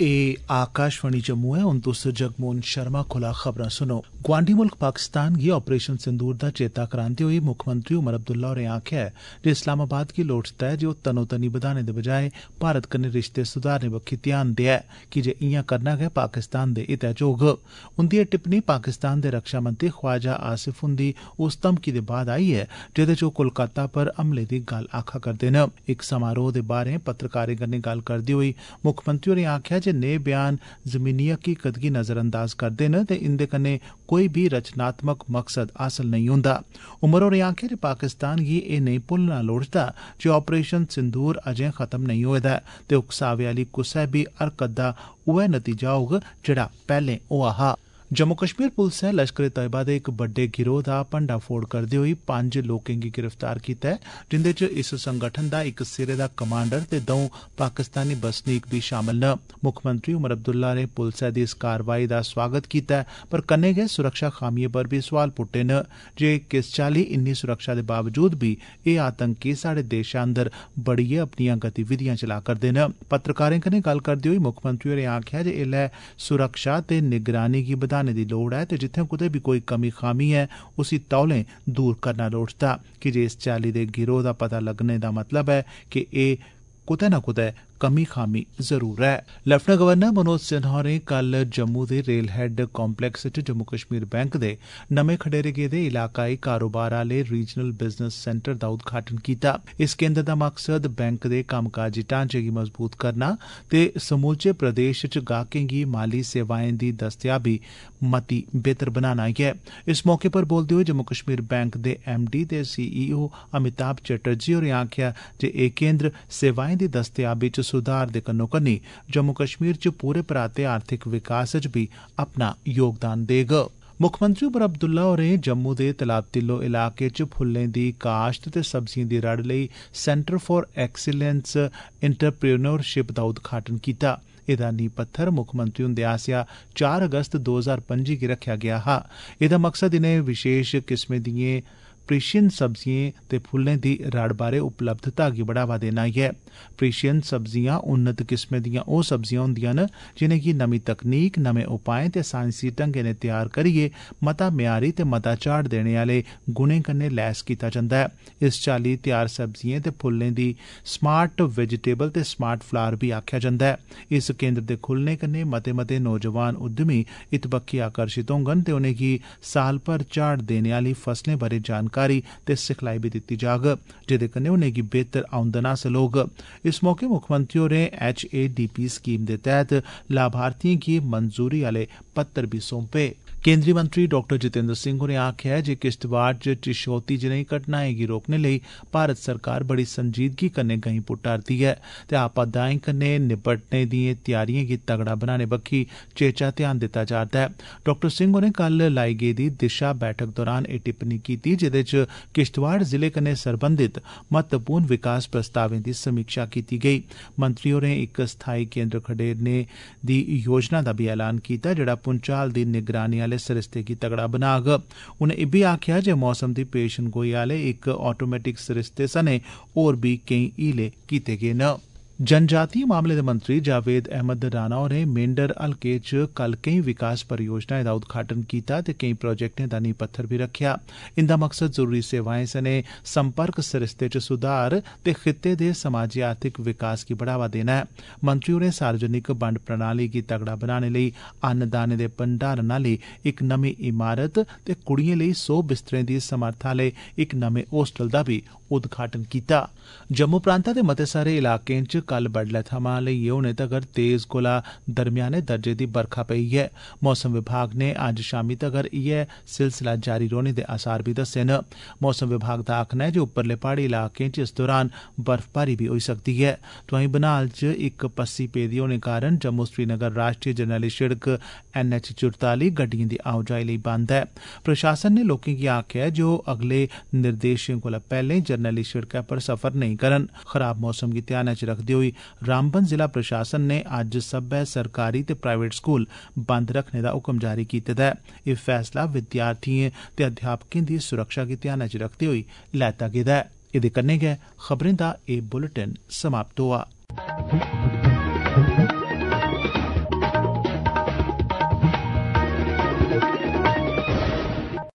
ए आकाशवाणी जम्मू है। हुण तुस जगमोहन शर्मा कोला खबरां सुनो। गुआंढी मुल्ख पाकिस्तान गी ऑपरेशन सिंदूर दा चेता करांदे होई मुक्खमंत्री उमर अब्दुल्ला होरें आखेआ ऐ जे इस्लामाबाद गी लोड़चदा ऐ जे ओह् तनोतनी बधाने दे बजाय भारत कन्नै रिश्ते सुधारने बक्खी ध्यान देऐ, कीजे इयां करना गै पाकिस्तान दे हितै च होग। उंदी एह् टिप्पणी पाकिस्तान दे रक्षा मंत्री ख्वाजा आसिफ हुंदी उस धमकी दे बाद आई ऐ जेह्दे च ओह् कोलकाता पर हमले दी गल्ल आखा करदे न। इक समारोह दे बाहरें पत्रकारें कन्नै गल्ल करदे होई मुक्खमंत्री होरें आखेआ जे नेह् बयान जमीनी हकीकत गी नजरअंदाज करदे न ते इंदे कन्नै कोई बी रचनात्मक मकसद हासल नेईं होंदा। उमर होरें आखेआ जे पाकिस्तान गी एह् नेईं भुल्लना लोड़चदा जे ऑपरेशन सिंदूर अजें खत्म नेईं होए दा ऐ ते उकसावे आह्ली कुसै बी हरकत दा उऐ नतीजा होग जेह्ड़ा पैह्लें होआ हा। जम्मू कश्मीर पुलसै लश्कर ए तैयबा दे इक बड्डे गिरोह दा भंडाफोड़ करदे होई 5 लोकें गी गिरफ्तार कीता ऐ, जिंदे च इस संगठन दा इक सिरे दा कमांडर ते 2 पाकिस्तानी बसनीक बी शामल न। मुक्खमंत्री उमर अब्दुल्ला ने पुलसै दी इस कारवाई दा स्वागत कीता ऐ, पर कन्नै गै सुरक्षा खामियें पर बी सवाल पुट्टे न जे किस चाल्ली इन्नी सुरक्षा दे बावजूद बी एह् आतंकी साढ़े देशै अंदर बड़ियै अपनियां गतिविधियां चला करदे न। पत्रकारें कन्नै गल्ल करदे होई मुक्खमंत्री होरें आखेआ जे एल्लै सुरक्षा ते निगरानी गी बधाने दी लोड़ ऐ ते जित्थें कुतै बी कोई कमी खामी ऐ उसी तौलें दूर करना लोड़चदा, कि जे इस चाल्ली दे गिरोह दा पता लग्गने दा मतलब ऐ कि एह् कुतै ना कुतै कमी खामी जरूर ऐ। लेफ्टिनेंट गवर्नर मनोज सिन्हा होरें कल जम्मू दे रेल हेड कॉम्पलैक्स च जम्मू कश्मीर बैंक दे नमें खडेरे गेदे इलाकाई कारोबार आह्ले रीजनल बिजनेस सेंटर दा उद्घाटन कीता। इस केंद्र दा मकसद बैंक दे कम्मकाजी ढांचे गी मजबूत करना ते समूलचे प्रदेश च गाहकें गी माली सेवाएं दी दस्तयाबी मती बेहतर बनाना ऐ। इस मौके पर बोलदे होई जम्मू कश्मीर बैंक दे MD ते CEO अमिताभ चटर्जी होरें आखेआ जे एह् केंद्र सेवाएं दी दस्तयाबी च सुधार दे कन्नो-कन्नी जम्मू कश्मीर च पूरे पराते आर्थिक विकास च बी अपना योगदान देग। मुक्खमंत्री उमर अब्दुल्ला होरें जम्मू दे तलाब तिल्लो इलाके च फुल्लें दी काश्त ते सब्जिएं दी रड़ लेई सेंटर फॉर एक्सीलेंस एंटरप्रेन्योरशिप दा उद्घाटन कीता। एह्दा नींह पत्थर मुक्खमंत्री हुंदे आसेआ 4 अगस्त 2025 गी रखेआ गेआ हा। एह्दा मकसद इनें विशेष किस्में दिएं प्रीशियन सब्जिएं ते फुल्लें दी रड़ बारै उपलब्धता गी बढ़ावा देना ऐ। प्रीशियन सब्जियां उन्नत किस्में दियां ओह् सब्जियां होंदियां न जिनेंगी नमीं तकनीक, नमें उपाएं ते साइंसी ढंगें नै तैयार करियै मता म्यारी ते मता झाड़ देने आह्ले गुणें कन्नै लैस कीता जंदा ऐ। इस चाल्ली तैयार सब्जिएं ते फुल्लें दी स्मार्ट वेजिटेबल ते स्मार्ट फ्लावर बी आखेआ जंदा ऐ। इस केंद्र दे खुलने कन्नै मते मते नौजवान उद्यमी इत बक्खी आकर्षित होंगन ते उनेंगी साल भर झाड़ देने आह्ली फसलें बारै जानकारी ते सिखलाई बी दित्ती जाग, जेह्दे कन्नै उनेंगी बेहतर औंदन हासल होग। इस मौके मुक्खमंत्री होरें HADP स्कीम दे तैह्त लाभार्थिएं गी मंजूरी आह्ले पत्तर बी सौंपे। केंद्री मंत्री डॉ जितेंद्र सिंह होरें आखेआ जे किश्तवाड़ च चिशोती जनेही घटनाएं गी रोकने लेई भारत सरकार बड़ी संजीदगी कन्नै गैंई पुट्टा'रदी ऐ ते आपदाएं कन्नै निबड़ने दिएं तैयारिएं गी तगड़ा बनाने बक्खी चेचा ध्यान दित्ता जा'रदा ऐ। डॉ सिंह होरें कल लाई गेदी दिशा बैठक दौरान एह् टिप्पणी कीती, जेह्दे च किश्तवाड़ जिले कन्नै सरबंधित महत्वपूर्ण विकास प्रस्तावें दी समीक्षा कीती गेई। मंत्री होरें इक स्थाई केंद्र खडेरने दी योजना दा बी ऐलान कीता, जेह्ड़ा भूंचाल दी निगरानी आह्ले सरिस्ते गी तगड़ा बनाग। उनें इब्बी आखेआ जे मौसम दी पेशनगोई आह्ले इक ऑटोमेटिक सरिस्ते सने होर बी केईं हीले कीते गे न। जनजातीय मामले दे मंत्री जावेद अहमद राणा होरें मेंढर हलके च कल केईं विकास परियोजनाएं दा उद्घाटन कीता ते केईं प्रोजेक्टें दा नींह पत्थर बी रखेआ। इंदा मकसद जरूरी सेवाएं सने संपर्क सरिस्ते च सुधार ते खित्ते दे समाजी आर्थिक विकास गी बढ़ावा देना ऐ। मंत्री होरें सार्वजनिक बंड प्रणाली गी तगड़ा बनाने लेई अन्नदाने दे भंडारण आह्ली इक नमीं इमारत ते कुड़िएं लेई 100 बिस्तरें दी समर्थ आह्ले इक नमें होस्टल दा बी उद्घाटन कीता। जम्मू प्रांता दे मते सारे इलाकें च कल बडलै थमां लेइयै हुनै तगर तेज कोला दरम्याने दर्जे दी बरखा पेई ऐ। मौसम विभाग ने अज्ज शामी तगर इयै सिलसिला जारी रौह्ने दे आसार बी दस्से न। मौसम विभाग दा आखना ऐ जे उप्परले प्हाड़ी इलाकें च इस दौरान बर्फबारी बी होई सकदी ऐ। तोआईं बनिहाल च इक पस्सी पेदी होने कारण जम्मू श्रीनगर राष्ट्रीय जरनैली शिड़क NH44 गड्डिएं दी आओजाई लेई बंद ऐ। प्रशासन ने लोकें गी आखेआ जे ओह् अगले निर्देशें कोला पैह्ले जरनैली शिड़कै पर सफर नेईं करन। खराब मौसम गी ध्यानै च रखदे होई रामबन जिला प्रशासन ने अज्ज सब्बै सरकारी ते प्राइवेट स्कूल बंद रखने दा हुक्म जारी कीते दा ऐ। एह् फैसला विद्यार्थिएं ते अध्यापकें दी सुरक्षा गी ध्यानै च रखदे होई लैता गेदा ऐ। एह्दे कन्नै गै खबरें दा एह् बुलेटिन समाप्त होआ।